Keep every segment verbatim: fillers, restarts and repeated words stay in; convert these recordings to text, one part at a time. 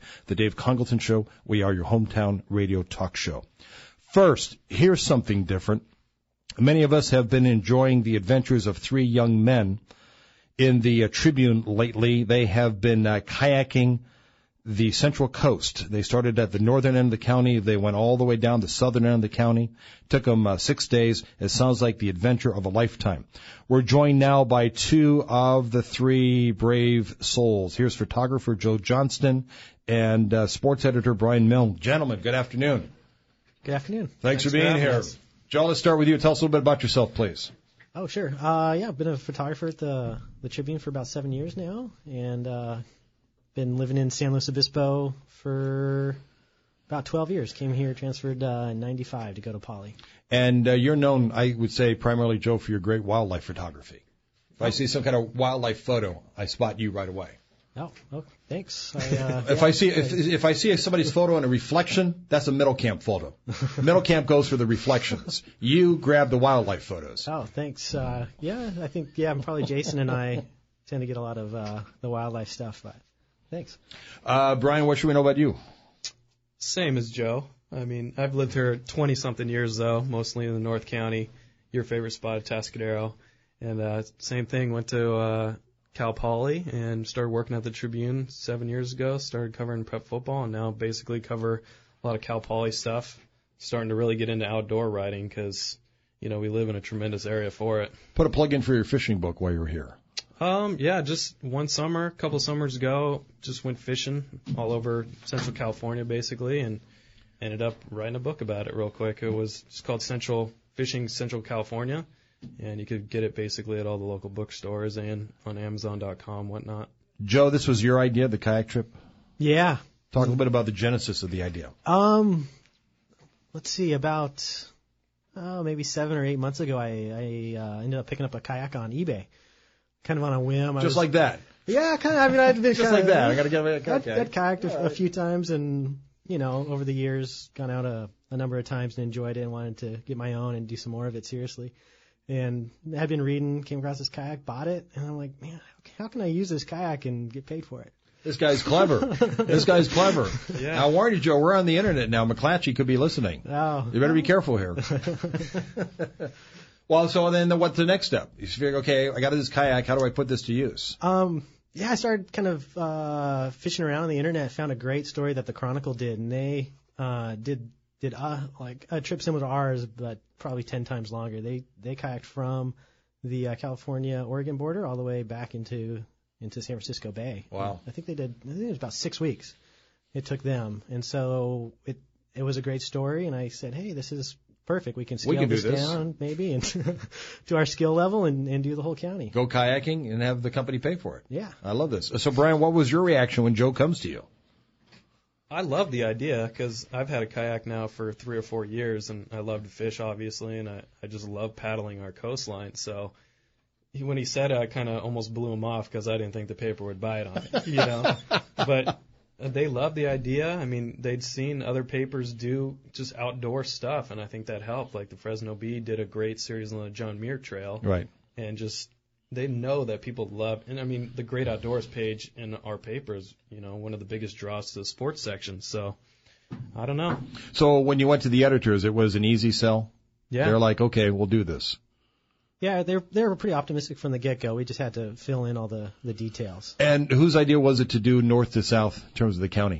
The Dave Congleton Show. We are your hometown radio talk show. First, here's something different. Many of us have been enjoying the adventures of three young men in the uh, Tribune lately. They have been uh, kayaking the Central Coast. They started at the northern end of the county. They went all the way down the southern end of the county. Took them uh, six days. It sounds like the adventure of a lifetime. We're joined now by two of the three brave souls. Here's photographer Joe Johnston and uh, sports editor Brian Milne. Gentlemen, good afternoon. Good afternoon. Thanks, Thanks for being for here. Us. Joe, let's start with you. Tell us a little bit about yourself, please. Oh, sure. Uh, yeah, I've been a photographer at the, the Tribune for about seven years now, and uh, been living in San Luis Obispo for about twelve years. Came here, transferred uh, in ninety-five to go to Poly. And uh, you're known, I would say, primarily, Joe, for your great wildlife photography. If I see some kind of wildlife photo, I spot you right away. Oh, oh thanks. I, uh, if yeah, I see if, if I see somebody's photo in a reflection, that's a middle camp photo. Middle camp goes for the reflections. You grab the wildlife photos. Oh, thanks. Uh, yeah, I think yeah, probably Jason and I tend to get a lot of uh, the wildlife stuff. But thanks. Uh, Brian, what should we know about you? Same as Joe. I mean, I've lived here twenty something years though, mostly in the North County. Your favorite spot, Atascadero, and uh, same thing. Went to uh, Cal Poly and started working at the Tribune seven years ago. Started covering prep football and now basically cover a lot of Cal Poly stuff. Starting to really get into outdoor writing because, you know, we live in a tremendous area for it. Put a plug in for your fishing book while you were here. Um, yeah, just one summer, a couple summers ago, just went fishing all over Central California basically and ended up writing a book about it real quick. It was just called Central Fishing Central California. And you could get it basically at all the local bookstores and on Amazon dot com, whatnot. Joe, this was your idea, the kayak trip? Yeah. Talk a little bit about the genesis of the idea. Um, let's see, about oh, maybe seven or eight months ago, I, I uh, ended up picking up a kayak on eBay, kind of on a whim. I Just was, like that? Yeah, kind of. I mean, I'd been just kinda, like that. I got to get a kayak. I'd, I'd kayaked a, a few times, and you know, over the years, gone out a, a number of times and enjoyed it, and wanted to get my own and do some more of it seriously. And I'd been reading, came across this kayak, bought it, and I'm like, man, how can I use this kayak and get paid for it? This guy's clever. This guy's clever. Yeah. I warn you, Joe, we're on the internet now. McClatchy could be listening. Oh. You better be careful here. Well, so then the, what's the next step? You figure, okay, I got this kayak. How do I put this to use? Um, yeah, I started kind of uh, fishing around on the internet, found a great story that the Chronicle did, and they uh, did did uh, like a trip similar to ours, but probably ten times longer. They they kayaked from the uh, California-Oregon border all the way back into into San Francisco Bay. Wow. I think they did. I think it was about six weeks. It took them, and so it it was a great story. And I said, hey, this is perfect. We can scale we can this, do this down maybe and to our skill level and, and do the whole county. Go kayaking and have the company pay for it. Yeah. I love this. So, Brian, what was your reaction when Joe comes to you? I love the idea because I've had a kayak now for three or four years, and I love to fish, obviously, and I, I just love paddling our coastline. So he, when he said it, I kind of almost blew him off because I didn't think the paper would bite on it, you know. But they love the idea. I mean, they'd seen other papers do just outdoor stuff, and I think that helped. Like the Fresno Bee did a great series on the John Muir Trail. Right. And just they know that people love, and I mean, the Great Outdoors page in our paper is, you know, one of the biggest draws to the sports section. So, I don't know. So when you went to the editors, it was an easy sell? Yeah. They're like, okay, we'll do this. Yeah, they they were pretty optimistic from the get-go. We just had to fill in all the, the details. And whose idea was it to do north to south in terms of the county?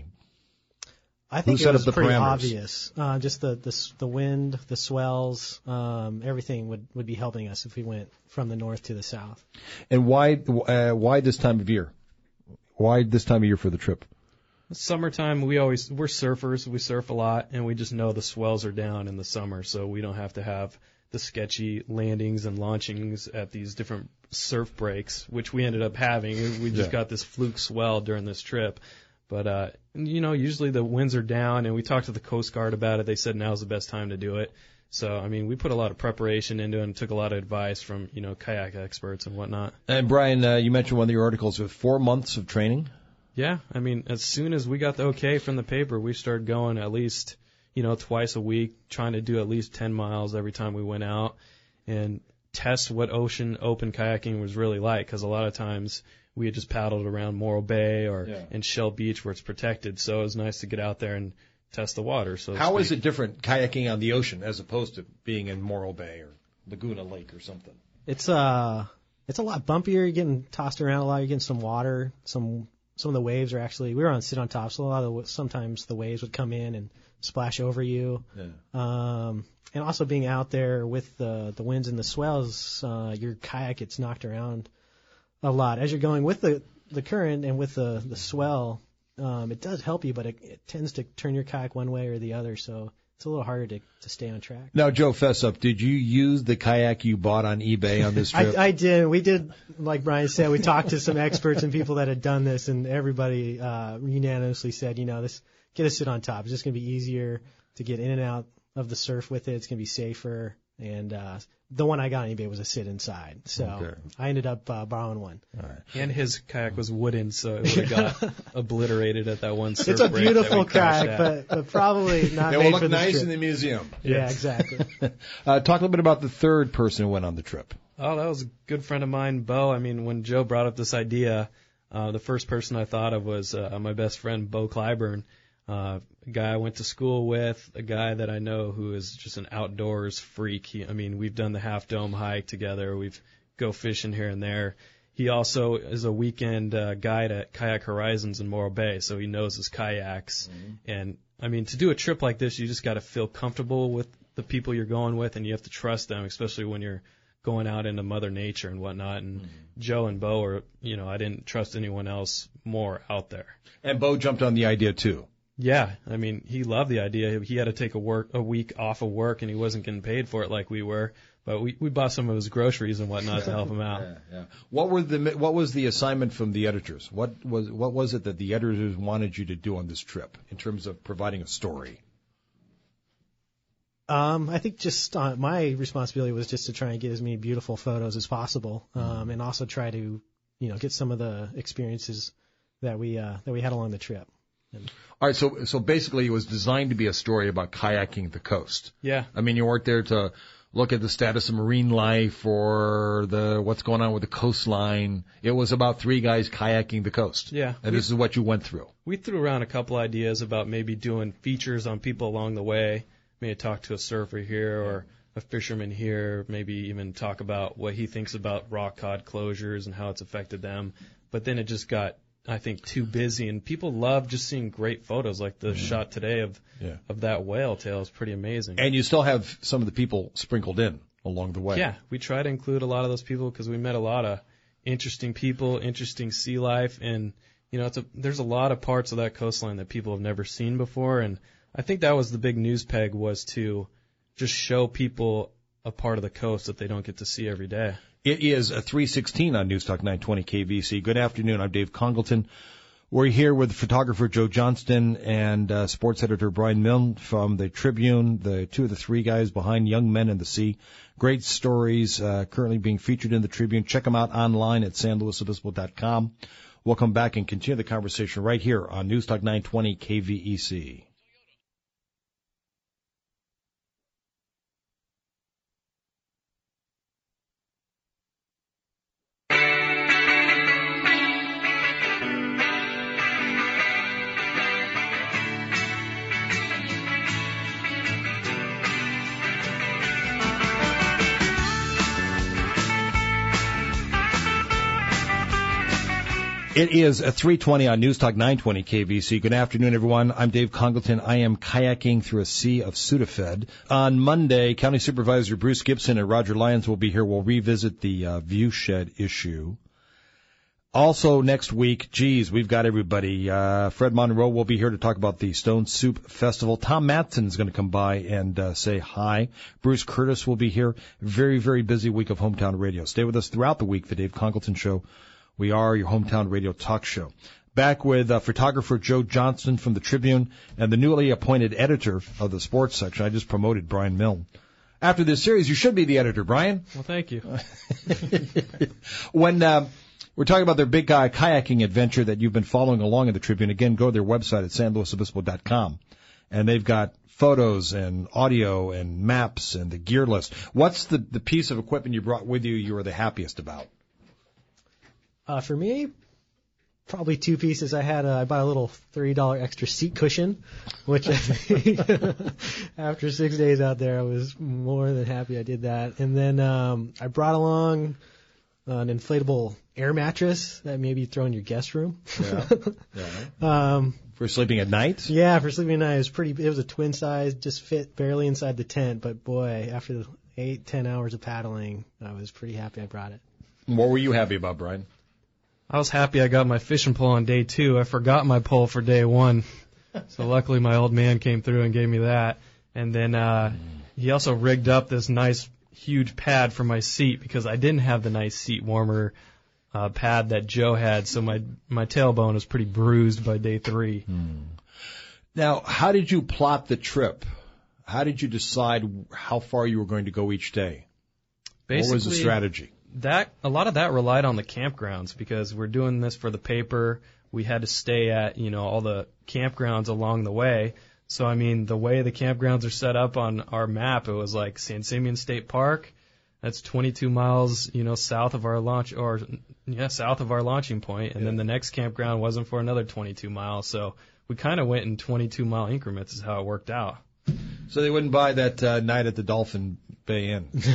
I think Who it set was up the pretty parameters? obvious. Uh, just the, the the wind, the swells, um, everything would, would be helping us if we went from the north to the south. And why uh, why this time of year? Why this time of year for the trip? Summertime, we always we're surfers. We surf a lot, and we just know the swells are down in the summer, so we don't have to have the sketchy landings and launchings at these different surf breaks, which we ended up having. We just Yeah. got this fluke swell during this trip. But, uh, you know, usually the winds are down, and we talked to the Coast Guard about it. They said now's the best time to do it. So, I mean, we put a lot of preparation into it and took a lot of advice from, you know, kayak experts and whatnot. And, Brian, uh, you mentioned one of your articles with four months of training. Yeah, I mean, as soon as we got the okay from the paper, we started going at least, you know, twice a week, trying to do at least ten miles every time we went out. And test what ocean open kayaking was really like, because a lot of times we had just paddled around Morro Bay or Yeah. in Shell Beach where it's protected. So it was nice to get out there and test the water. So to How is speak. it different kayaking on the ocean as opposed to being in Morro Bay or Laguna Lake or something? It's uh, it's a lot bumpier. You're getting tossed around a lot. You're getting some water. Some some of the waves are actually. We were on sit on top, so a lot of the, sometimes the waves would come in and splash over you. Yeah. Um, and also being out there with the the winds and the swells, uh, your kayak gets knocked around a lot as you're going with the the current and with the the swell. Um, it does help you, but it, it tends to turn your kayak one way or the other, so it's a little harder to, to stay on track. Now, Joe, fess up. Did you use the kayak you bought on eBay on this trip? I, I did. We did, like Brian said, we talked to some experts and people that had done this, and everybody uh, unanimously said, you know, this get a sit on top. It's just going to be easier to get in and out of the surf with it. It's going to be safer. And uh, the one I got on eBay was a sit inside. So Okay. I ended up uh, borrowing one. All right. And his kayak was wooden, so it would have got obliterated at that one surf It's a break that beautiful we crashed kayak, at. but, but probably not It made will look for this nice trip. in the museum. Yeah, exactly. Uh, talk a little bit about the third person who went on the trip. Oh, that was a good friend of mine, Bo. I mean, when Joe brought up this idea, uh, the first person I thought of was uh, my best friend, Bo Clyburn, uh, a guy I went to school with, a guy that I know who is just an outdoors freak. He, I mean, we've done the Half Dome hike together. We've go fishing here and there. He also is a weekend uh, guide at Kayak Horizons in Morro Bay, so he knows his kayaks. Mm-hmm. And, I mean, to do a trip like this, you just got to feel comfortable with the people you're going with, and you have to trust them, especially when you're going out into Mother Nature and whatnot. And mm-hmm. Joe and Bo are, you know, I didn't trust anyone else more out there. And Bo jumped on the idea, too. Yeah, I mean, he loved the idea. He had to take a work a week off of work, and he wasn't getting paid for it like we were. But we, we bought some of his groceries and whatnot to help him out. Yeah, yeah. What were the what was the assignment from the editors? What was what was it that the editors wanted you to do on this trip in terms of providing a story? Um, I think just uh, my responsibility was just to try and get as many beautiful photos as possible, um, mm-hmm. and also try to, you know, get some of the experiences that we uh, that we had along the trip. And all right, so so basically, it was designed to be a story about kayaking the coast. Yeah, I mean, you weren't there to look at the status of marine life or the what's going on with the coastline. It was about three guys kayaking the coast. Yeah, and we, this is what you went through. We threw around a couple ideas about maybe doing features on people along the way. Maybe talk to a surfer here or a fisherman here. Maybe even talk about what he thinks about rock cod closures and how it's affected them. But then it just got, I think, too busy, and people love just seeing great photos like the mm-hmm. shot today of yeah. of that whale tail is pretty amazing. And you still have some of the people sprinkled in along the way. Yeah, we try to include a lot of those people because we met a lot of interesting people, interesting sea life, and you know, it's a, there's a lot of parts of that coastline that people have never seen before, and I think that was the big news peg, was to just show people a part of the coast that they don't get to see every day. It is a three sixteen on Newstalk nine twenty K V C. Good afternoon. I'm Dave Congleton. We're here with photographer Joe Johnston and uh, sports editor Brian Milne from the Tribune, the two of the three guys behind Young Men in the Sea. Great stories uh, currently being featured in the Tribune. Check them out online at san luis obispo dot com. We'll come back and continue the conversation right here on Newstalk nine twenty K V E C. It is a three twenty on Newstalk nine twenty K V C. Good afternoon, everyone. I'm Dave Congleton. I am kayaking through a sea of Sudafed. On Monday, County Supervisor Bruce Gibson and Roger Lyons will be here. We'll revisit the uh, viewshed issue. Also next week, geez, we've got everybody. Uh, Fred Monroe will be here to talk about the Stone Soup Festival. Tom Matson is going to come by and uh, say hi. Bruce Curtis will be here. Very, very busy week of Hometown Radio. Stay with us throughout the week, The Dave Congleton Show. We are your hometown radio talk show. Back with uh, photographer Joe Johnston from the Tribune and the newly appointed editor of the sports section. I just promoted Brian Milne. After this series, you should be the editor, Brian. Well, thank you. When uh, we're talking about their big uh, kayaking adventure that you've been following along in the Tribune, again, go to their website at san luis obispo dot com and they've got photos and audio and maps and the gear list. What's the, the piece of equipment you brought with you you were the happiest about? Uh, for me, probably two pieces. I had a, I bought a little thirty dollars extra seat cushion, which I think after six days out there, I was more than happy I did that. And then um, I brought along an inflatable air mattress that maybe you throw in your guest room. Yeah. yeah. um, For sleeping at night? Yeah, for sleeping at night. It was pretty. It was a twin size, just fit barely inside the tent. But boy, after the eight, ten hours of paddling, I was pretty happy I brought it. What were you happy about, Brian? I was happy I got my fishing pole on day two. I forgot my pole for day one. So luckily my old man came through and gave me that. And then uh, he also rigged up this nice huge pad for my seat because I didn't have the nice seat warmer uh, pad that Joe had. So my, my tailbone was pretty bruised by day three. Hmm. Now, how did you plot the trip? How did you decide how far you were going to go each day? Basically, what was the strategy? That a lot of that relied on the campgrounds because we're doing this for the paper. We had to stay at, you know, all the campgrounds along the way. So, I mean, the way the campgrounds are set up on our map, it was like San Simeon State Park. That's twenty-two miles, you know, south of our launch, or yeah, south of our launching point. And yeah. then the next campground wasn't for another twenty-two miles. So we kind of went in twenty-two mile increments is how it worked out. So they wouldn't buy that uh, night at the Dolphin Bay Inn. Not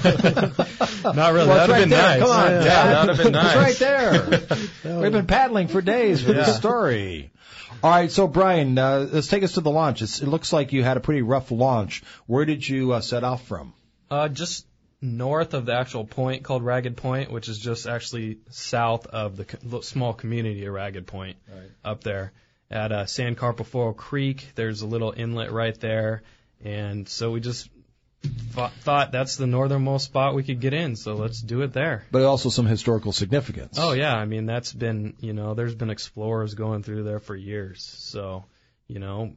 really. Well, that would have right been there. nice. Come on, yeah, Dad. that would have been nice. It's right there. We've been paddling for days for yeah. this story. All right, so Brian, uh, let's take us to the launch. It's, it looks like you had a pretty rough launch. Where did you uh, set off from? Uh, just north of the actual point called Ragged Point, which is just actually south of the co- small community of Ragged Point right. up there. At uh, San Carpoforo Creek, there's a little inlet right there. And so we just th- thought that's the northernmost spot we could get in, so let's do it there. But also some historical significance. Oh, yeah. I mean, that's been, you know, there's been explorers going through there for years. So, you know,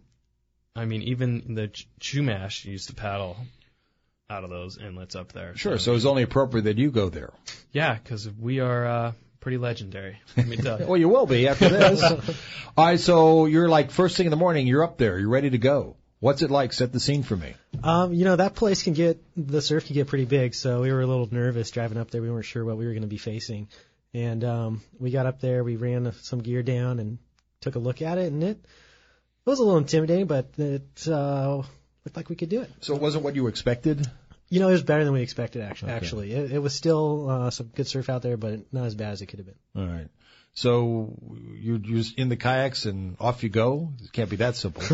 I mean, even the Ch- Chumash used to paddle out of those inlets up there. Sure, so, so it was only appropriate that you go there. Yeah, because we are uh, pretty legendary, let me tell you. Well, you will be after this. All right, so you're like first thing in the morning, you're up there, you're ready to go. What's it like? Set the scene for me. Um, you know, that place can get, the surf can get pretty big, so we were a little nervous driving up there. We weren't sure what we were going to be facing. And um, we got up there, we ran some gear down and took a look at it, and it, it was a little intimidating, but it uh, looked like we could do it. So it wasn't what you expected? You know, it was better than we expected, actually. Okay. Actually, it, it was still uh, some good surf out there, but not as bad as it could have been. All right. So you're just in the kayaks and off you go? It can't be that simple.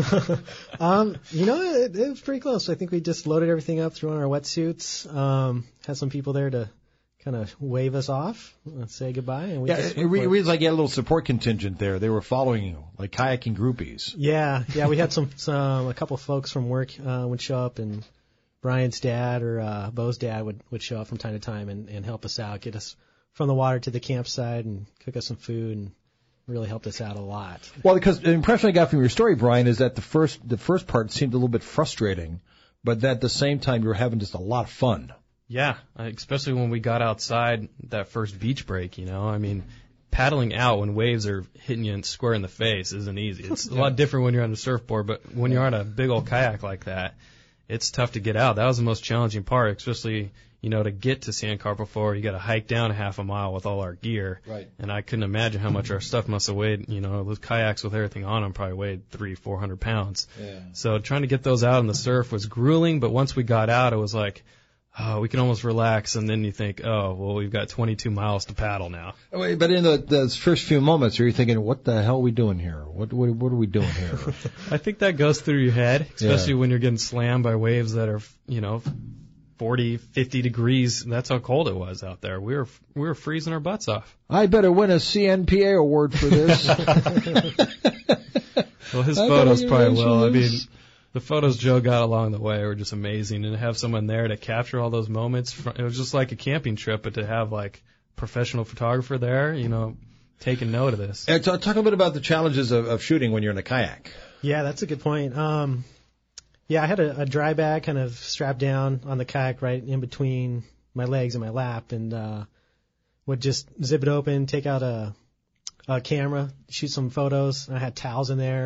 um, you know, it, it was pretty close. I think we just loaded everything up, threw on our wetsuits, um, had some people there to kind of wave us off, and say goodbye, and we yeah, just it, it reads like you had a little support contingent there. They were following you, like kayaking groupies. Yeah, yeah, we had some, some a couple folks from work uh, would show up, and Brian's dad or uh, Bo's dad would, would show up from time to time and, and help us out, get us from the water to the campsite and cook us some food, and really helped us out a lot. Well, because the impression I got from your story, Brian, is that the first the first part seemed a little bit frustrating, but that at the same time you were having just a lot of fun. Yeah, especially when we got outside that first beach break, you know. I mean, paddling out when waves are hitting you square in the face isn't easy. It's a lot different when you're on a surfboard, but when you're on a big old kayak like that, it's tough to get out. That was the most challenging part, especially, you know, to get to San Carpoforo, you got to hike down a half a mile with all our gear. Right. And I couldn't imagine how much our stuff must have weighed. You know, those kayaks with everything on them probably weighed three, four hundred pounds. Yeah. So trying to get those out in the surf was grueling. But once we got out, it was like, oh, we can almost relax. And then you think, oh, well, we've got twenty-two miles to paddle now. Wait, but in the, those first few moments, are you thinking, what the hell are we doing here? What what, what are we doing here? I think that goes through your head, especially Yeah. when you're getting slammed by waves that are, you know, forty, fifty degrees. That's how cold it was out there. We were we were freezing our butts off. I better win a C N P A award for this. Well, his I photos better probably mention will. I this. mean, the photos Joe got along the way were just amazing, and to have someone there to capture all those moments, fr- it was just like a camping trip, but to have like professional photographer there, you know, taking note of this. Uh, talk, talk a bit about the challenges of, of shooting when you're in a kayak. Yeah, that's a good point. Um, yeah, I had a, a dry bag kind of strapped down on the kayak right in between my legs and my lap, and uh, would just zip it open, take out a, a camera, shoot some photos. I had towels in there,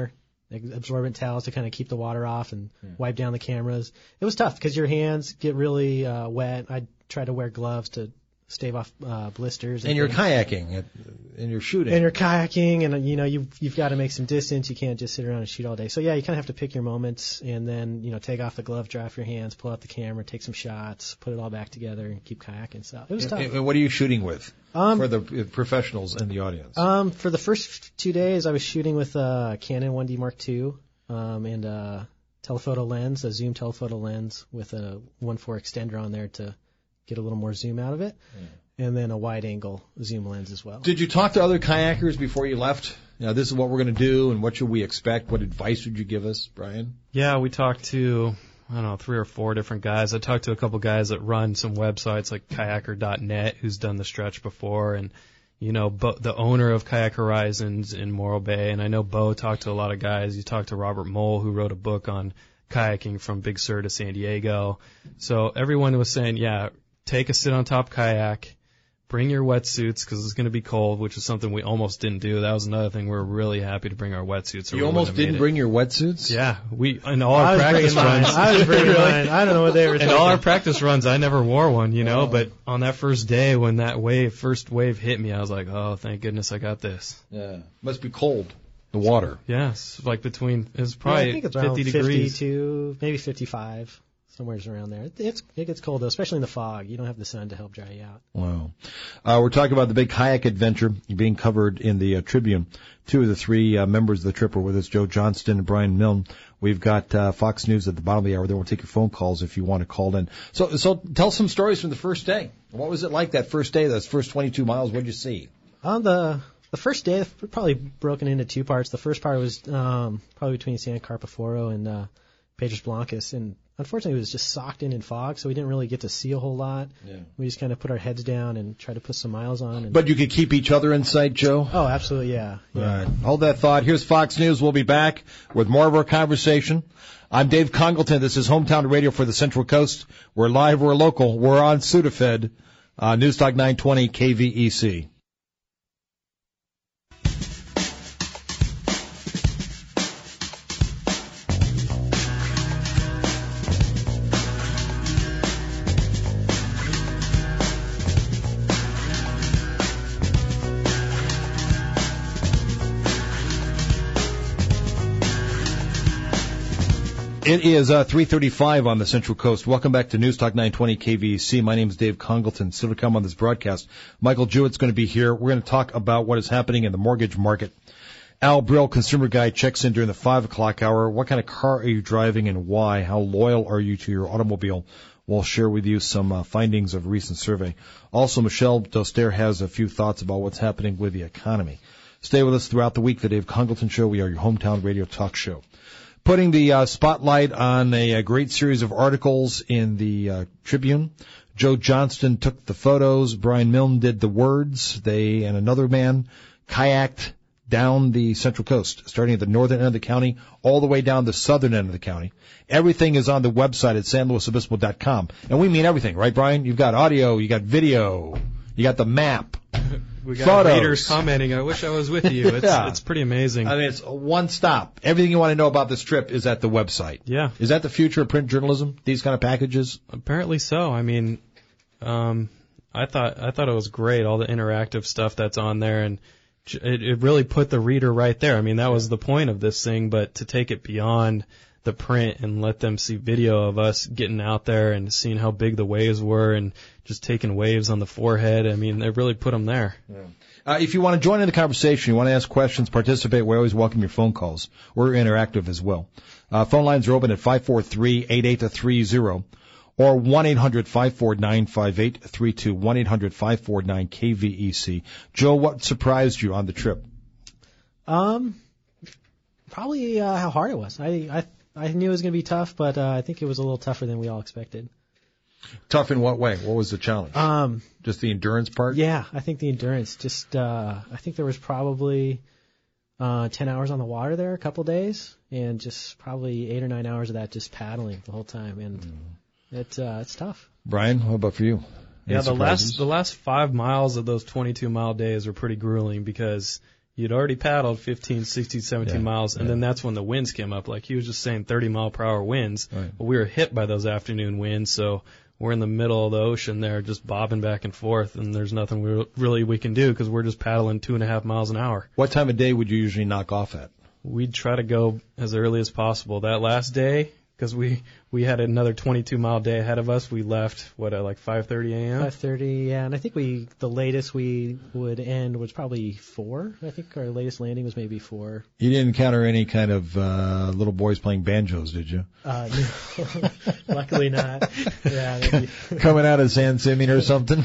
like absorbent towels to kind of keep the water off and yeah. wipe down the cameras. It was tough because your hands get really uh, wet. I tried to wear gloves to stave off uh, blisters. And, and you're kayaking, and you're shooting. And you're kayaking, and you know you've you've got to make some distance. You can't just sit around and shoot all day. So yeah, you kind of have to pick your moments, and then you know take off the glove, dry off your hands, pull out the camera, take some shots, put it all back together, and keep kayaking. So it was tough. And what are you shooting with um, for the professionals in the audience? Um, for the first two days, I was shooting with a Canon one D Mark two um, and a telephoto lens, a zoom telephoto lens with a one point four extender on there to get a little more zoom out of it, yeah. and then a wide-angle zoom lens as well. Did you talk to other kayakers before you left? You know, this is what we're going to do, and what should we expect? What advice would you give us, Brian? Yeah, we talked to, I don't know, three or four different guys. I talked to a couple guys that run some websites like kayaker dot net, who's done the stretch before, and, you know, Bo, the owner of Kayak Horizons in Morro Bay, and I know Bo talked to a lot of guys. You talked to Robert Mole, who wrote a book on kayaking from Big Sur to San Diego. So everyone was saying, yeah, take a sit-on-top kayak, bring your wetsuits because it's going to be cold, which is something we almost didn't do. That was another thing. We were really happy to bring our wetsuits. You almost didn't bring your wetsuits? Yeah. we in all our practice runs. I was bringing mine. I don't know what they were In all our practice runs, I never wore one, you know, oh. but on that first day when that wave, first wave hit me, I was like, oh, thank goodness I got this. Yeah. Must be cold, the water. Yes. Like between, it was probably yeah, I think it's fifty around degrees. fifty-two, maybe fifty-five. Somewhere around there. It's, it gets cold, though, especially in the fog. You don't have the sun to help dry you out. Wow. Uh, we're talking about the big kayak adventure being covered in the uh, Tribune. Two of the three uh, members of the trip are with us, Joe Johnston and Brian Milne. We've got uh, Fox News at the bottom of the hour. Then we'll take your phone calls if you want to call in. So, so tell some stories from the first day. What was it like that first day, those first twenty-two miles? What did you see? On the the first day, probably broken into two parts. The first part was um, probably between San Carpoforo and uh, Pedras Blancas, and unfortunately, it was just socked in in fog, so we didn't really get to see a whole lot. Yeah. We just kind of put our heads down and tried to put some miles on. And but you could keep each other in sight, Joe? Oh, absolutely, yeah. yeah. All right. Hold that thought. Here's Fox News. We'll be back with more of our conversation. I'm Dave Congleton. This is Hometown Radio for the Central Coast. We're live, we're local, we're on Sudafed, uh, News Talk nine twenty K V E C. It is uh, three thirty-five on the Central Coast. Welcome back to News Talk nine twenty K V E C. My name is Dave Congleton. Still to come on this broadcast, Michael Jewett's going to be here. We're going to talk about what is happening in the mortgage market. Al Brill, Consumer Guy, checks in during the five o'clock hour. What kind of car are you driving and why? How loyal are you to your automobile? We'll share with you some uh, findings of a recent survey. Also, Michelle Doster has a few thoughts about what's happening with the economy. Stay with us throughout the week. The Dave Congleton Show. We are your hometown radio talk show. Putting the uh, spotlight on a, a great series of articles in the uh, Tribune. Joe Johnston took the photos. Brian Milne did the words. They and another man kayaked down the Central Coast, starting at the northern end of the county, all the way down the southern end of the county. Everything is on the website at san luis obispo dot com. And we mean everything, right, Brian? You've got audio, you got video, you got the map. We got Photos. Readers commenting, I wish I was with you. It's, yeah. it's pretty amazing. I mean, it's one stop. Everything you want to know about this trip is at the website. Yeah. Is that the future of print journalism, these kind of packages? Apparently so. I mean, um, I thought I thought it was great, all the interactive stuff that's on there, and it, it really put the reader right there. I mean, that was the point of this thing, but to take it beyond the print and let them see video of us getting out there and seeing how big the waves were and just taking waves on the forehead. I mean, they really put them there. Yeah. Uh, if you want to join in the conversation, you want to ask questions, participate, we always welcome your phone calls. We're interactive as well. Uh, phone lines are open at five four three, eight eight three zero or one eight hundred, five four nine, five eight three two, one eight hundred, five four nine K V E C. Joe, what surprised you on the trip? Um, probably uh, how hard it was. I I I knew it was going to be tough, but uh, I think it was a little tougher than we all expected. Tough in what way? What was the challenge? Um, just the endurance part? Yeah, I think the endurance. Just uh, I think there was probably uh, ten hours on the water there, a couple days, and just probably eight or nine hours of that just paddling the whole time, and mm. it uh, it's tough. Brian, how about for you? Any yeah, the surprises? last the last five miles of those twenty-two mile days were pretty grueling because you'd already paddled fifteen, sixteen, seventeen Yeah, miles, and yeah. then that's when the winds came up. Like he was just saying thirty mile per hour winds. Right. But we were hit by those afternoon winds, so we're in the middle of the ocean there just bobbing back and forth, and there's nothing we, really we can do because we're just paddling two and a half miles an hour. What time of day would you usually knock off at? We'd try to go as early as possible. That last day, because we, we had another twenty-two mile day ahead of us, we left, what, at like five thirty a.m.? five thirty, yeah, and I think we the latest we would end was probably four. I think our latest landing was maybe four. You didn't encounter any kind of uh, little boys playing banjos, did you? Uh, no, luckily not. Yeah, that'd be, Coming out of San Simeon or something?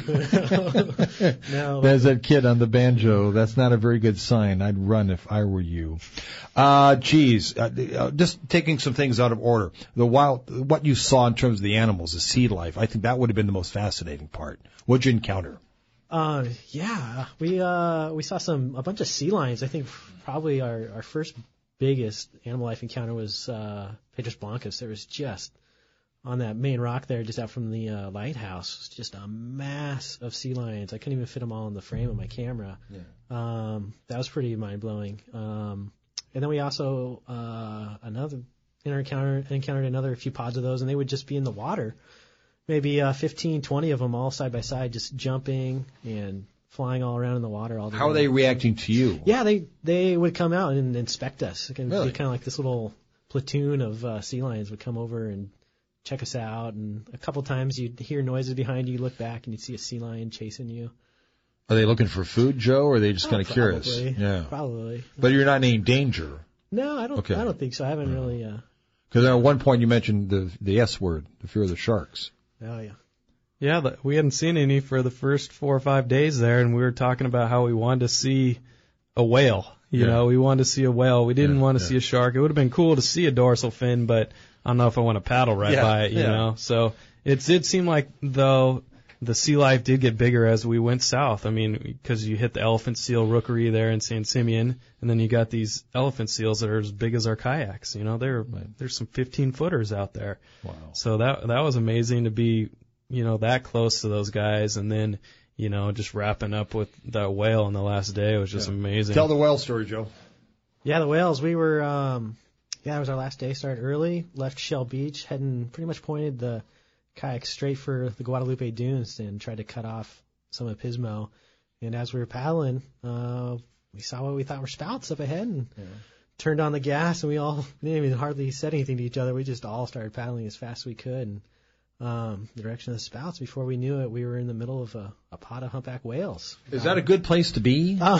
no. There's that kid on the banjo. That's not a very good sign. I'd run if I were you. Uh, geez, uh, uh, just taking some things out of order. The wild, what you saw in terms of the animals, the sea life, I think that would have been the most fascinating part. What'd you encounter? Uh, yeah, we uh we saw some a bunch of sea lions. I think probably our our first biggest animal life encounter was uh Pedras Blancas. There was just on that main rock there, just out from the uh, lighthouse, was just a mass of sea lions. I couldn't even fit them all in the frame of my camera. Yeah. Um, that was pretty mind blowing. Um, and then we also uh another encountered encountered another few pods of those, and they would just be in the water. Maybe uh, fifteen, twenty of them all side by side, just jumping and flying all around in the water. All the How are they reacting to you? Yeah, they they would come out and inspect us. It would Really? be kind of like this little platoon of uh, sea lions would come over and check us out. And a couple times you'd hear noises behind you, you look back, and you'd see a sea lion chasing you. Are they looking for food, Joe, or are they just Oh, kind of curious? probably. Yeah. Probably. But you're not in any danger. No, I don't. Okay. I don't think so. I haven't really. Uh, Because at one point you mentioned the the S word, the fear of the sharks. oh yeah. Yeah, the, we hadn't seen any for the first four or five days there, and we were talking about how we wanted to see a whale. You Yeah. know, we wanted to see a whale. We didn't Yeah, want to yeah. see a shark. It would have been cool to see a dorsal fin, but I don't know if I want to paddle right Yeah, by it, you yeah. know. So it did seem like, though, the sea life did get bigger as we went south. I mean, because you hit the elephant seal rookery there in San Simeon, and then you got these elephant seals that are as big as our kayaks. You know, there there's some fifteen footers out there. Wow. So that that was amazing to be, you know, that close to those guys, and then, you know, just wrapping up with that whale on the last day was just Yeah. amazing. Tell the whale story, Joe. Yeah, the whales. We were, um, yeah, it was our last day. Started early, left Shell Beach, heading pretty much pointed the kayak straight for the Guadalupe Dunes and tried to cut off some of Pismo. And as we were paddling, uh, we saw what we thought were spouts up ahead and turned on the gas, and we all didn't even hardly said anything to each other. We just all started paddling as fast as we could. And um, the direction of the spouts. Before we knew it, we were in the middle of a, a pod of humpback whales. Is that a good place to be? Uh,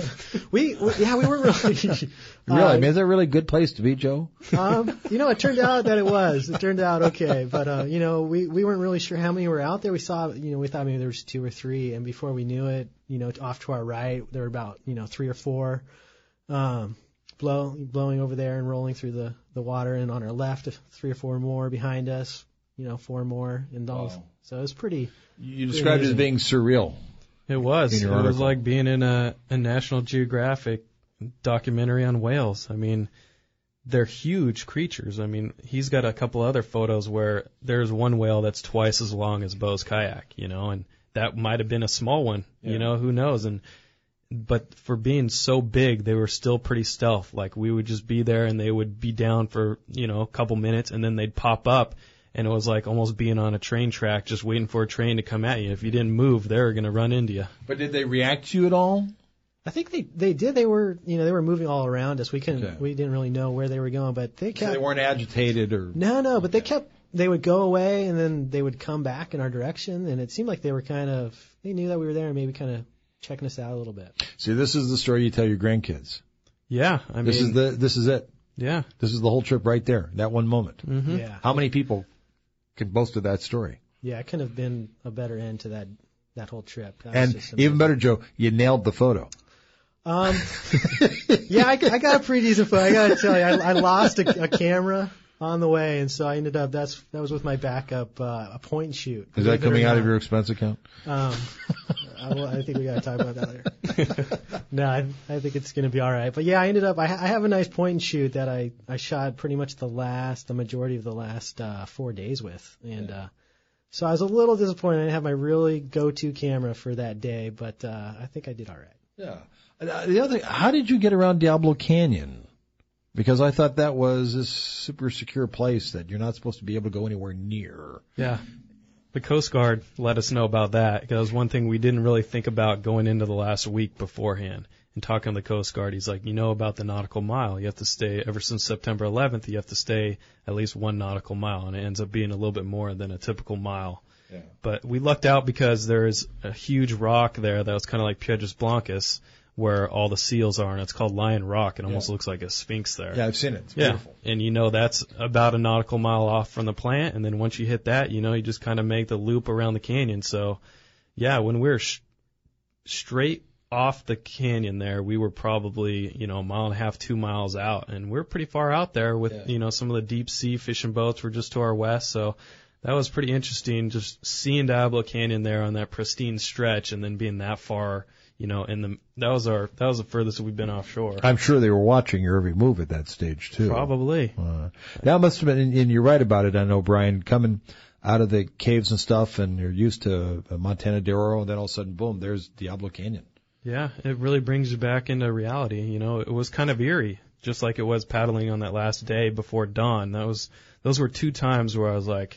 we, we yeah we weren't really Really? uh, I mean, is that a really good place to be, Joe? um, you know, it turned out that it was. It turned out okay, but uh, you know, we we weren't really sure how many were out there. We saw, you know, we thought maybe there was two or three, and before we knew it, you know, off to our right, there were about, you know, three or four, um, blow blowing over there and rolling through the the water, and on our left, three or four more behind us, you know, four more, and all. Wow. So it was pretty. You described it as being surreal. It was. In It your was article. like being in a, a National Geographic documentary on whales. I mean, they're huge creatures. I mean, he's got a couple other photos where there's one whale that's twice as long as Bo's kayak, you know, and that might have been a small one, Yeah. you know, who knows? And but for being so big, they were still pretty stealth. Like we would just be there and they would be down for, you know, a couple minutes and then they'd pop up. And it was like almost being on a train track, just waiting for a train to come at you. If you didn't move, they were going to run into you. But did they react to you at all? I think they they did. They were, you know, they were moving all around us. We couldn't, Okay. we didn't really know where they were going, but they So kept. they weren't agitated or... No, no, but they kept, they would go away and then they would come back in our direction, and it seemed like they were kind of, they knew that we were there and maybe kind of checking us out a little bit. See, this is the story you tell your grandkids. Yeah, I mean, This is the this is it. yeah. This is the whole trip right there, that one moment. Mm-hmm. Yeah. How many people could boast of that story? Yeah, it couldn't have been a better end to that, that whole trip. That was And just even amazing. better, Joe, you nailed the photo. Um, yeah, I, I got a pretty decent photo. I gotta tell you, I, I lost a, a camera on the way, and so I ended up, that's, that was with my backup, uh, a point and shoot. Is that coming out of your expense account? Um, I, well, I think we got to talk about that later. No, I, I think it's going to be all right. But yeah, I ended up, I, ha- I have a nice point and shoot that I, I shot pretty much the last, the majority of the last uh, four days with. And uh, so I was a little disappointed. I didn't have my really go-to camera for that day, but uh, I think I did all right. Yeah. Uh, the other, how did you get around Diablo Canyon? Because I thought that was a super secure place that you're not supposed to be able to go anywhere near. Yeah. The Coast Guard let us know about that, because that was one thing we didn't really think about going into the last week beforehand. And talking to the Coast Guard, he's like, you know about the nautical mile. You have to stay, ever since September eleventh, you have to stay at least one nautical mile, and it ends up being a little bit more than a typical mile. Yeah. But we lucked out because there's a huge rock there that was kind of like Piedras Blancas, where all the seals are, and it's called Lion Rock. It almost yeah. looks like a sphinx there. Yeah, I've seen it. It's yeah. beautiful. And you know that's about a nautical mile off from the plant, and then once you hit that, you know, you just kind of make the loop around the canyon. So, yeah, when we were sh- straight off the canyon there, we were probably, you know, a mile and a half, two miles out, and we're pretty far out there with, yeah. you know, some of the deep sea fishing boats were just to our west, so that was pretty interesting, just seeing Diablo Canyon there on that pristine stretch, and then being that far, you know, in the that was our that was the furthest we've been offshore. I'm sure they were watching your every move at that stage too. Probably. Uh, that must have been, and you're right about it. I know, Brian, coming out of the caves and stuff, and you're used to Montana de Oro, and then all of a sudden, boom, there's Diablo Canyon. Yeah, it really brings you back into reality. You know, it was kind of eerie, just like it was paddling on that last day before dawn. That was those were two times where I was like,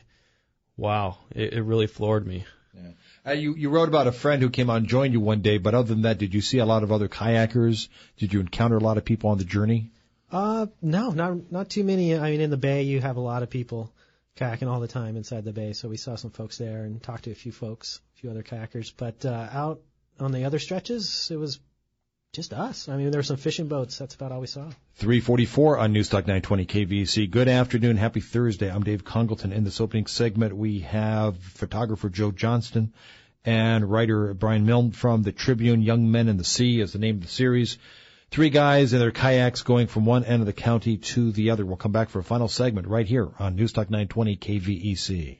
wow, it, it really floored me. Yeah. Uh, you, you wrote about a friend who came out and joined you one day, but other than that, did you see a lot of other kayakers? Did you encounter a lot of people on the journey? Uh, no, not not too many. I mean, in the bay, you have a lot of people kayaking all the time inside the bay, so we saw some folks there and talked to a few folks, a few other kayakers. But uh, out on the other stretches, it was just us. I mean, there were some fishing boats. That's about all we saw. three forty-four on Newstalk nine twenty K V C. Good afternoon. Happy Thursday. I'm Dave Congleton. In this opening segment, we have photographer Joe Johnston and writer Brian Milne from the Tribune. Young Men in the Sea is the name of the series. Three guys in their kayaks going from one end of the county to the other. We'll come back for a final segment right here on Newstalk nine twenty K V E C.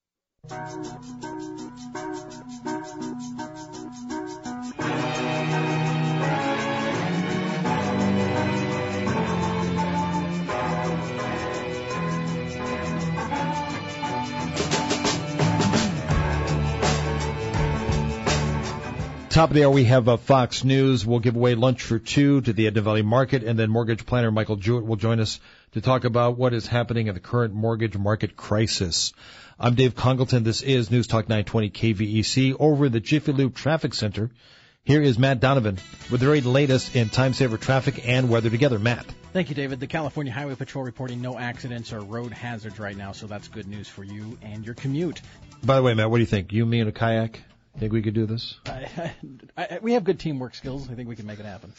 Top of the hour, we have uh, Fox News. We'll give away lunch for two to the Edna Valley Market, and then mortgage planner Michael Jewett will join us to talk about what is happening in the current mortgage market crisis. I'm Dave Congleton. This is News Talk nine twenty K V E C. Over in the Jiffy Lube Traffic Center, here is Matt Donovan with the very latest in time saver traffic and weather together. Matt. Thank you, David. The California Highway Patrol reporting no accidents or road hazards right now, so that's good news for you and your commute. By the way, Matt, what do you think? You, me, and a kayak? Think we could do this? I, I, I, we have good teamwork skills. I think we can make it happen.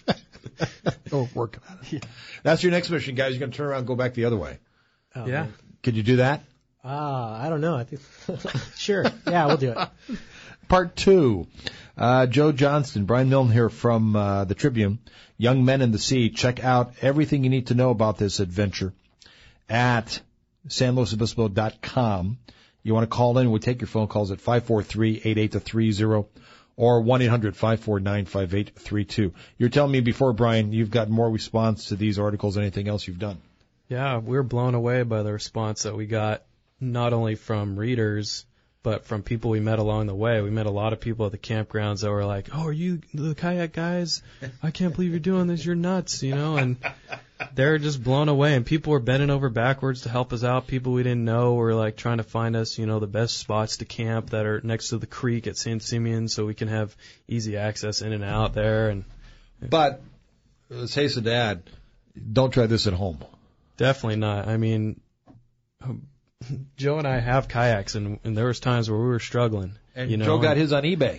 Oh, working on it. Yeah. That's your next mission, guys. You're going to turn around and go back the other way. Oh, yeah. Man. Could you do that? Ah, uh, I don't know. I think sure. Yeah, we'll do it. Part two. Uh, Joe Johnston, Brian Milne here from uh, the Tribune. Young Men in the Sea. Check out everything you need to know about this adventure at san luis obispo dot com. You want to call in, we'll take your phone calls at five four three, eight eight three zero or one eight hundred, five four nine, five eight three two. You're telling me before, Brian, you've got more response to these articles than anything else you've done. Yeah, we were blown away by the response that we got, not only from readers, but from people we met along the way. We met a lot of people at the campgrounds that were like, oh, are you the kayak guys? I can't believe you're doing this. You're nuts, you know, and they're just blown away. And people were bending over backwards to help us out. People we didn't know were like trying to find us, you know, the best spots to camp that are next to the creek at Saint Simeon so we can have easy access in and out there. And But, let's hasten to add, don't try this at home. Definitely not. I mean, Joe and I have kayaks, and, and there was times where we were struggling. And you know, Joe got his on eBay.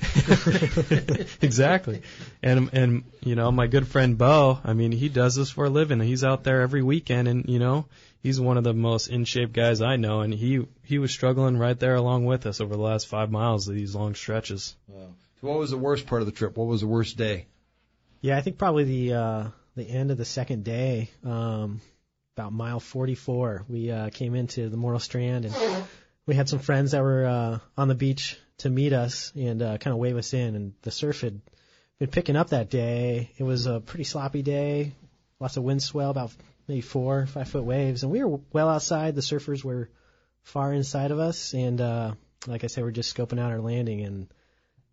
Exactly. And, and, you know, my good friend Bo, I mean, he does this for a living. He's out there every weekend, and, you know, he's one of the most in-shape guys I know, and he, he was struggling right there along with us over the last five miles of these long stretches. Wow. So what was the worst part of the trip? What was the worst day? Yeah, I think probably the uh, the end of the second day, um, about mile forty-four, we uh, came into the Morro Strand, and we had some friends that were uh, on the beach to meet us and uh, kind of wave us in. And the surf had been picking up that day. It was a pretty sloppy day, lots of wind swell, about maybe four, five foot waves, and we were well outside. The surfers were far inside of us, and uh, like I said, we're just scoping out our landing, and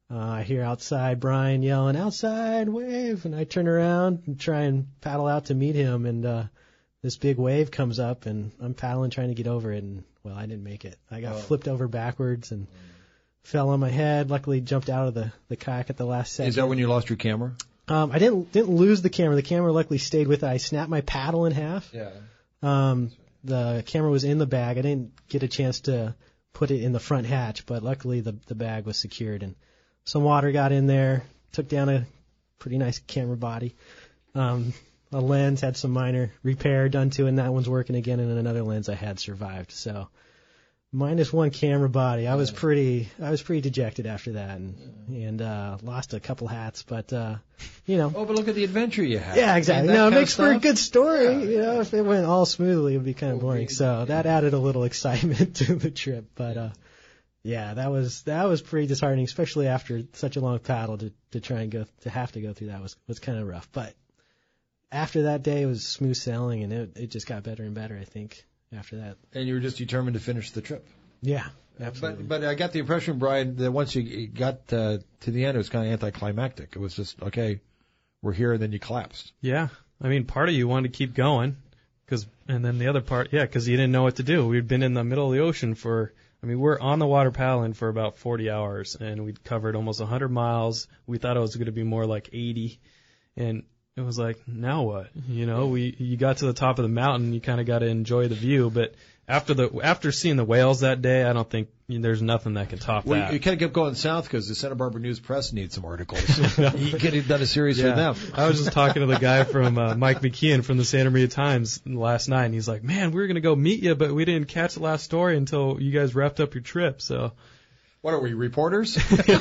Uh, I hear outside Brian yelling, "Outside wave!" And I turn around and try and paddle out to meet him, and uh, this big wave comes up, and I'm paddling trying to get over it, and well, I didn't make it. I got oh. flipped over backwards and mm. fell on my head. Luckily, jumped out of the, the kayak at the last second. Is that when you lost your camera? Um, I didn't didn't lose the camera. The camera luckily stayed with it. I snapped my paddle in half. Yeah. Um, the camera was in the bag. I didn't get a chance to put it in the front hatch, but luckily the the bag was secured, and some water got in there, took down a pretty nice camera body. Um, a lens had some minor repair done to it, and that one's working again, and another lens I had survived. So minus one camera body. I was pretty I was pretty dejected after that, and and uh, lost a couple hats, but uh, you know. Oh, but look at the adventure you had. Yeah, exactly. No, it makes for a good story. Yeah, you know, yeah. If it went all smoothly, it would be kind of oh, boring. maybe. So that added a little excitement to the trip, but. uh Yeah, that was that was pretty disheartening, especially after such a long paddle to, to try and go to have to go through that was was kind of rough. But after that day, it was smooth sailing, and it it just got better and better. I think after that. And you were just determined to finish the trip. Yeah, absolutely. But but I got the impression, Brian, that once you got uh, to the end, it was kind of anticlimactic. It was just okay, we're here, and then you collapsed. Yeah, I mean, part of you wanted to keep going, cause, and then the other part, yeah, because you didn't know what to do. We'd been in the middle of the ocean for. I mean, we're on the water paddling for about forty hours, and we'd covered almost one hundred miles. We thought it was going to be more like eighty, and it was like, now what? You know, we you got to the top of the mountain, you kind of got to enjoy the view, but after the after seeing the whales that day, I don't think you know, there's nothing that can top well, that. You kind of kept going south because the Santa Barbara News Press needs some articles. You could have done a series yeah. for them. I was just talking to the guy from uh, Mike McKeon from the Santa Maria Times last night, and he's like, "Man, we were gonna go meet you, but we didn't catch the last story until you guys wrapped up your trip." So. What are we, reporters?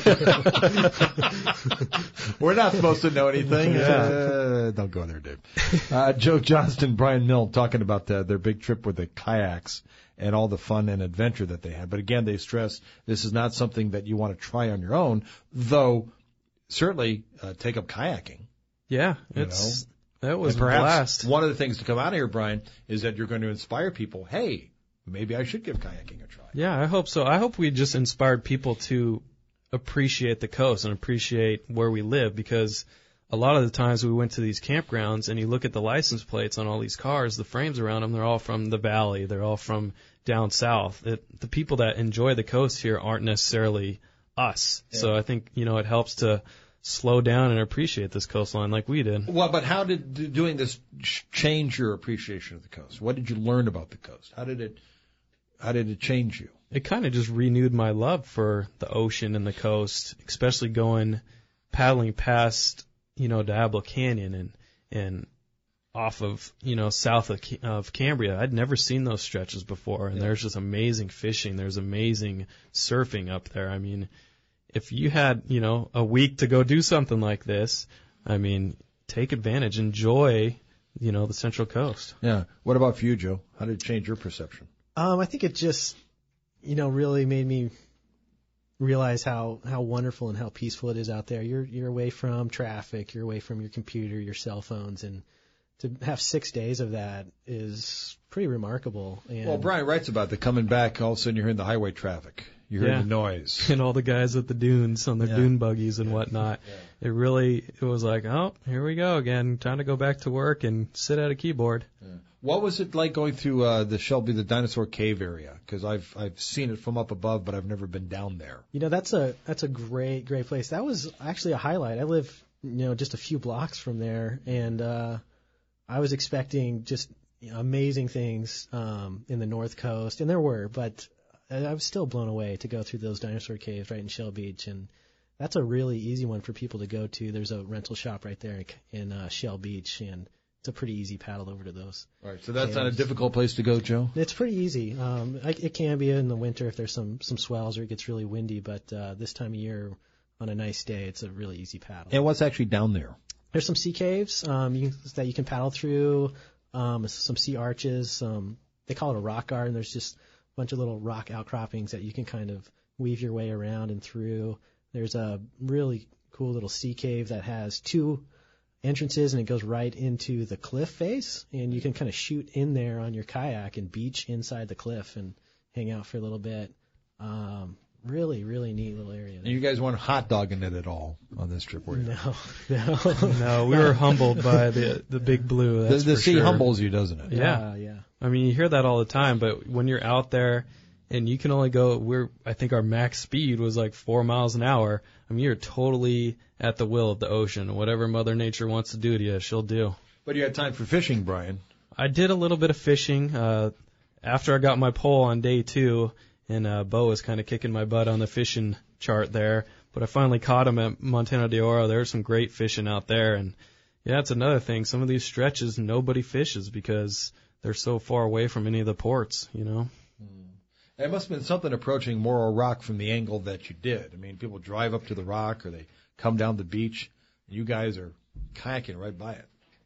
We're not supposed to know anything. Yeah. Uh, don't go there, Dave. Uh, Joe Johnston, Brian Milne talking about the, their big trip with the kayaks and all the fun and adventure that they had. But again, they stress this is not something that you want to try on your own, though certainly uh, take up kayaking. Yeah, it's know? that was and perhaps a blast. One of the things to come out of here, Brian, is that you're going to inspire people. Hey, maybe I should give kayaking a try. Yeah, I hope so. I hope we just inspired people to appreciate the coast and appreciate where we live, because a lot of the times we went to these campgrounds and you look at the license plates on all these cars, the frames around them, they're all from the valley. They're all from down south. It, the people that enjoy the coast here aren't necessarily us. Yeah. So I think, you know, it helps to slow down and appreciate this coastline like we did. Well, but how did doing this change your appreciation of the coast? What did you learn about the coast? How did it How did it change you? It kind of just renewed my love for the ocean and the coast, especially going paddling past, you know, Diablo Canyon and and off of, you know, south of, of Cambria. I'd never seen those stretches before, and yeah. there's just amazing fishing. There's amazing surfing up there. I mean, if you had, you know, a week to go do something like this, I mean, take advantage, enjoy, you know, the Central Coast. Yeah. What about for you, Joe? How did it change your perception? Um, I think it just, you know, really made me realize how, how wonderful and how peaceful it is out there. You're you're away from traffic, you're away from your computer, your cell phones, and to have six days of that is pretty remarkable. And well, Brian writes about the coming back, all of a sudden you're hearing the highway traffic. You hear yeah. the noise. And all the guys at the dunes on their yeah. dune buggies and yeah. whatnot. Yeah. It really, it was like, oh, here we go again. Time to go back to work and sit at a keyboard. Yeah. What was it like going through uh, the Shelby, the Dinosaur Cave area? Because I've I've seen it from up above, but I've never been down there. You know, that's a that's a great great place. That was actually a highlight. I live, you know, just a few blocks from there, and uh, I was expecting just you know, amazing things um, in the North Coast, and there were, but I was still blown away to go through those dinosaur caves right in Shell Beach, and that's a really easy one for people to go to. There's a rental shop right there in uh, Shell Beach, and it's a pretty easy paddle over to those. All right, so that's caves. not a difficult place to go, Joe? It's pretty easy. Um, it can be in the winter if there's some, some swells or it gets really windy, but uh, this time of year, on a nice day, it's a really easy paddle. And what's actually down there? There's some sea caves um, you, that you can paddle through, um, some sea arches. Um, they call it a rock garden. There's just a bunch of little rock outcroppings that you can kind of weave your way around and through. There's a really cool little sea cave that has two entrances, and it goes right into the cliff face, and you can kind of shoot in there on your kayak and beach inside the cliff and hang out for a little bit. Um, really, really neat little area. And you guys weren't hot dogging it at all on this trip, were you? No, no. No, we were humbled by the the big blue. The, That's the for sea sure. humbles you, doesn't it? Yeah. yeah, yeah. I mean, you hear that all the time, but when you're out there and you can only go, we're, I think our max speed was like four miles an hour. I mean, you're totally at the will of the ocean. Whatever Mother Nature wants to do to you, she'll do. But you had time for fishing, Brian. I did a little bit of fishing uh, after I got my pole on day two, and uh, Bo was kind of kicking my butt on the fishing chart there. But I finally caught him at Montana de Oro. There's some great fishing out there, and yeah, it's another thing. Some of these stretches, nobody fishes because they're so far away from any of the ports, you know. It must have been something approaching Morro Rock from the angle that you did. I mean, people drive up to the rock or they come down the beach. And you guys are kayaking right by it.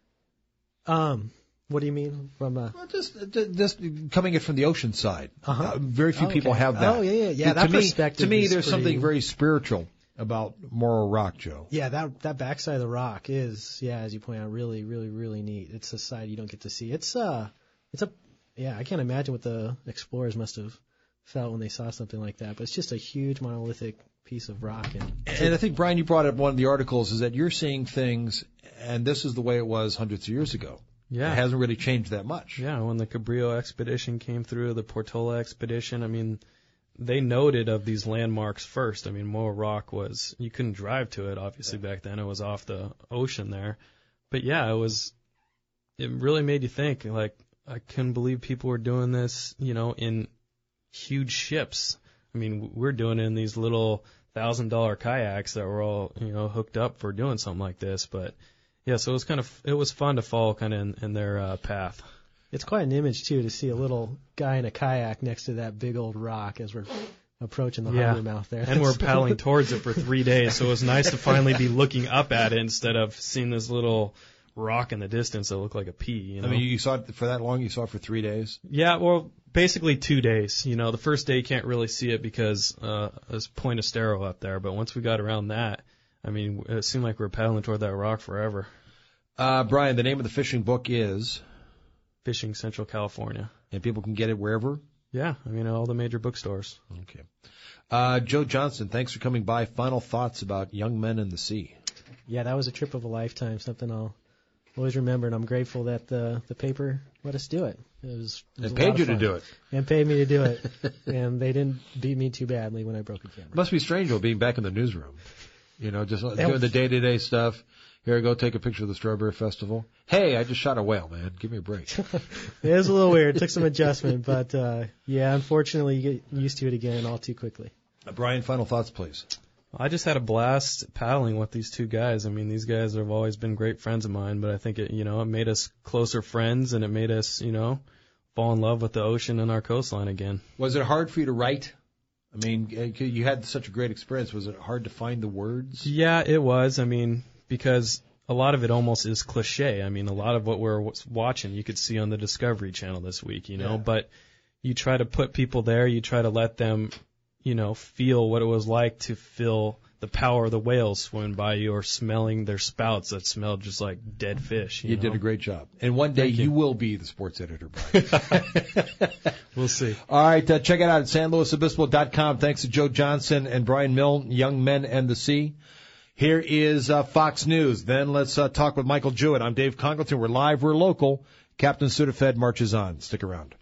Um, what do you mean from uh Well, just, just coming in from the ocean side. Uh-huh. Uh, very few Okay. people have that. Oh, yeah, yeah, yeah. To That me, perspective to me, is there's pretty- something very spiritual about Morro Rock, Joe. Yeah, that that backside of the rock is, yeah, as you point out, really, really, really neat. It's a side you don't get to see. It's uh, it's a, yeah, I can't imagine what the explorers must have felt when they saw something like that. But it's just a huge monolithic piece of rock. And, And I think, Brian, you brought up one of the articles is that you're seeing things, and this is the way it was hundreds of years ago. Yeah. It hasn't really changed that much. Yeah, when the Cabrillo expedition came through, the Portola expedition, I mean, they noted of these landmarks first. I mean, Morro Rock was, you couldn't drive to it, obviously, back then. It was off the ocean there. But yeah, it was, it really made you think, like, I couldn't believe people were doing this, you know, in huge ships. I mean, we're doing it in these little thousand dollar kayaks that were all, you know, hooked up for doing something like this. But yeah, so it was kind of, it was fun to follow kind of in, in their uh, path. it's quite an image too to see a little guy in a kayak next to that big old rock as we're approaching the Yeah. harbor mouth there. And we're paddling towards it for three days, so it was nice to finally be looking up at it instead of seeing this little rock in the distance that looked like a pea. You know? I mean, you saw it for that long? You saw it for three days? Yeah, well, basically two days. You know, the first day you can't really see it because uh, there's Point Estero up there, but once we got around that, I mean, it seemed like we were paddling toward that rock forever. Uh, Brian, the name of the fishing book is, Fishing Central California. and people can get it wherever? Yeah, I mean, all the major bookstores. Okay. Uh, Joe Johnson, thanks for coming by. Final thoughts about Young Men in the Sea. Yeah, that was a trip of a lifetime, something I'll always remember, and I'm grateful that the the paper let us do it. It was, it was It a lot paid of you to fun. do it. And paid me to do it, and they didn't beat me too badly when I broke a camera. It must be strange, though, being back in the newsroom. You know, just That doing was- the day-to-day stuff. Here, go take a picture of the Strawberry Festival. Hey, I just shot a whale, man. Give me a break. It was a little weird. It took some adjustment, but uh, yeah, unfortunately, you get used to it again all too quickly. Uh, Brian, final thoughts, please. I just had a blast paddling with these two guys. I mean, these guys have always been great friends of mine, but I think it, you know, it made us closer friends and it made us, you know, fall in love with the ocean and our coastline again. Was it hard for you to write? I mean, uh, you had such a great experience. Was it hard to find the words? Yeah, it was. I mean, because a lot of it almost is cliche. I mean, a lot of what we're w- watching you could see on the Discovery Channel this week, you know, Yeah. but you try to put people there, you try to let them, you know, feel what it was like to feel the power of the whales swimming by you or smelling their spouts that smelled just like dead fish. You, You know? did a great job. And one day Thank you. you. will be the sports editor, Brian. We'll see. All right, uh, check it out at san luis obispo dot com. Thanks to Joe Johnson and Brian Milne, Young Men and the Sea. Here is uh, Fox News. Then let's uh, talk with Michael Jewett. I'm Dave Congleton. We're live. We're local. Captain Sudafed marches on. Stick around.